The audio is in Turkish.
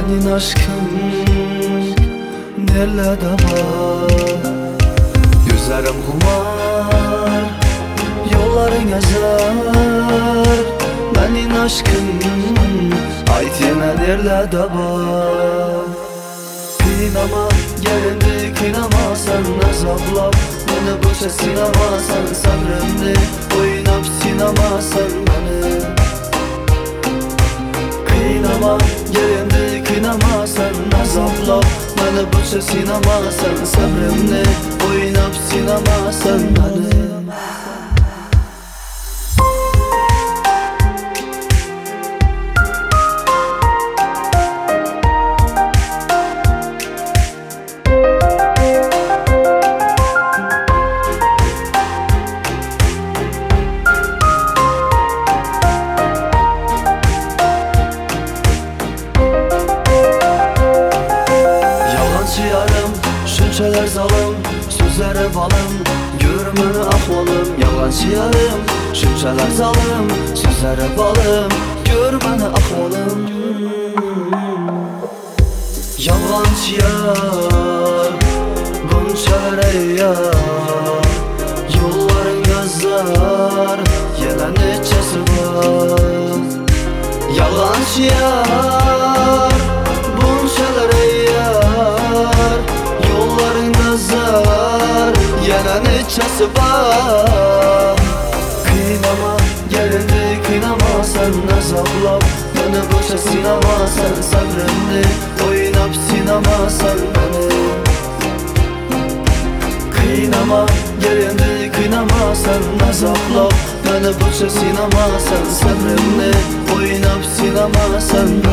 Senin aşkın nerede var? Gözlerim kumar, yolların yazar. Senin aşkın ayt yana nerede var? Kıynama gelindi kıynama sen azablap beni boşa sinema sen sabrımni oynap sinema sen beni. Kıynama gelindi kıynama sen azablap beni boşa sinema sen sabrımni oynap sinema sen beni. Yarım, şunçalar zalım, sözlere balım, görmeni ahvalım. Yalancı yarım, şunçalar zalım, sözlere balım, görmeni ahvalım. Yalancı yar, bunçalar yar, yolların yazar, yine neçesi var. Yalancı yar, bunçalar yar, yolların yazar, yana neçesi var. Kıynama gelindi kıynama sen azablap beni boşa sinema sen sabrımni oynap sinema sen beni. Kıynama gelindi kıynama sen azablap beni boşa sinema sen sabrımni oynap sinema sen beni.